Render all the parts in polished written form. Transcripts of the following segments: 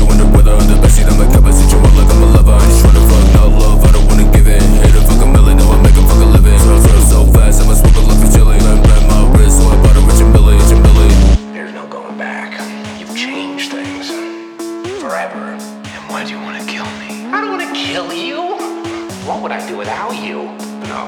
you in the weather. I'm the best seat, I'm a cap, I sit you up like I'm a lover. I just wanna fuck, not love, I don't wanna give it. Hit a fucking million, now I make a fucking living. So fast, I'm a smoker like a chili. I'm bent my wrist, so I bought a rich and Billy, rich and Billy. There's no going back. You've changed things. Forever. And why do you want to kill me? I don't want to kill you. What would I do without you? No,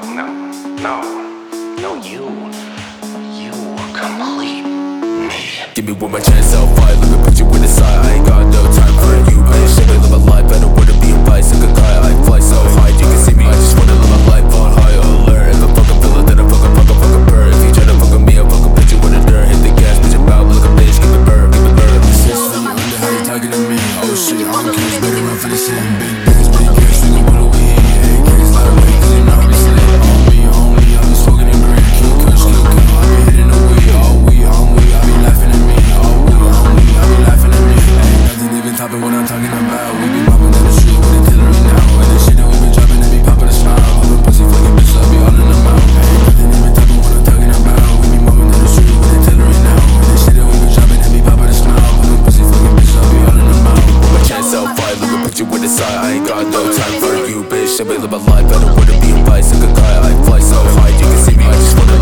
you complete me. Give me one more chance, I'll fight. Let me put you in the side. I ain't got no time for you. I ain't shit, I live a life. I don't wanna be a bicycle guy. I fly so high, you can see me. I just wanna live my life on high alert. If I fucking feel it, then I fucking bird. If you try to fucking me, I'll fucking put you in the dirt. Hit the gas, bitch, I'm out like a bitch. Give me bird, give me bird. Six feet under, how you talking to me? Oh shit, I'm a case, better run for the city. Big bands, big cash, we gon' put away. Hey, case like away, cause you know we slay. On me, I'm just smoking and green. Keep kush, look good, I be hitting away. All we, I be laughing at me. All we, I be laughing at me. Ain't nothing even topping what I'm talking about. We be mopping down the street with artillery now. And the shit that we been dropping, they be popping a smile. Poppin' pussy, fucking bitch, I be all in the mouth. Ain't nothing even topping what I'm talking about. We be mopping down the street with artillery now. And the shit that we been dropping, they be popping a smile. Poppin' pussy, fucking bitch, I be all in the mouth. My chance, I'll fight. Let me put you in the side. I ain't got no time for you, bitch. I be live my life. I don't wanna be a bicycle guy. I fly so high, you can see me. I just wanna